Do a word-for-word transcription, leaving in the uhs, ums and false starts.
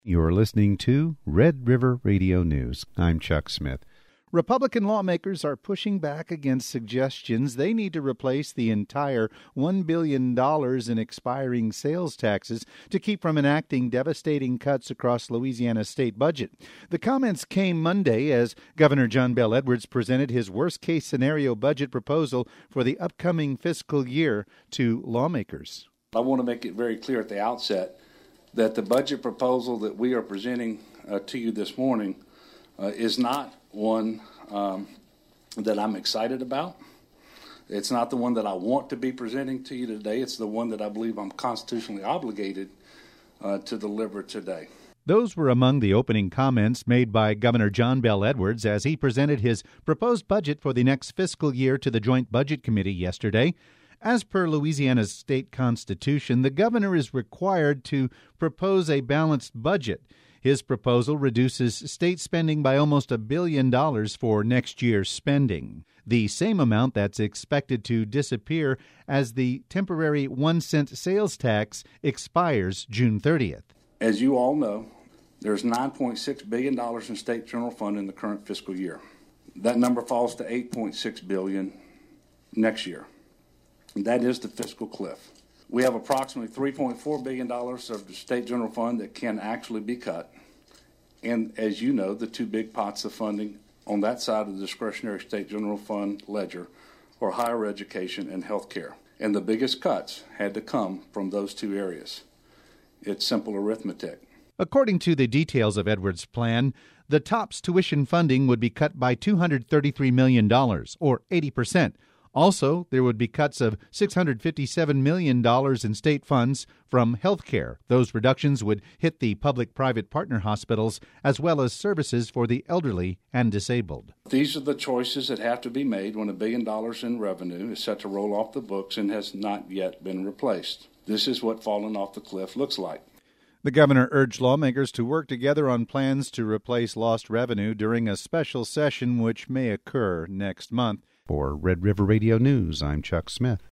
You're listening to Red River Radio News. I'm Chuck Smith. Republican lawmakers are pushing back against suggestions they need to replace the entire one billion dollars in expiring sales taxes to keep from enacting devastating cuts across Louisiana's state budget. The comments came Monday as Governor John Bel Edwards presented his worst-case scenario budget proposal for the upcoming fiscal year to lawmakers. I want to make it very clear at the outset that the budget proposal that we are presenting uh, to you this morning uh, is not one um, that I'm excited about. It's not the one that I want to be presenting to you today. It's the one that I believe I'm constitutionally obligated uh, to deliver today. Those were among the opening comments made by Governor John Bel Edwards as he presented his proposed budget for the next fiscal year to the Joint Budget Committee yesterday. As per Louisiana's state constitution, the governor is required to propose a balanced budget. His proposal reduces state spending by almost a billion dollars for next year's spending, the same amount that's expected to disappear as the temporary one cent sales tax expires June thirtieth. As you all know, there's nine point six billion dollars in state general fund in the current fiscal year. That number falls to eight point six billion dollars next year. That is the fiscal cliff. We have approximately three point four billion dollars of the state general fund that can actually be cut. And as you know, the two big pots of funding on that side of the discretionary state general fund ledger are higher education and health care. And the biggest cuts had to come from those two areas. It's simple arithmetic. According to the details of Edwards' plan, the TOPS tuition funding would be cut by two hundred thirty-three million dollars, or eighty percent. Also, there would be cuts of six hundred fifty-seven million dollars in state funds from health care. Those reductions would hit the public-private partner hospitals as well as services for the elderly and disabled. These are the choices that have to be made when a billion dollars in revenue is set to roll off the books and has not yet been replaced. This is what falling off the cliff looks like. The governor urged lawmakers to work together on plans to replace lost revenue during a special session which may occur next month. For Red River Radio News, I'm Chuck Smith.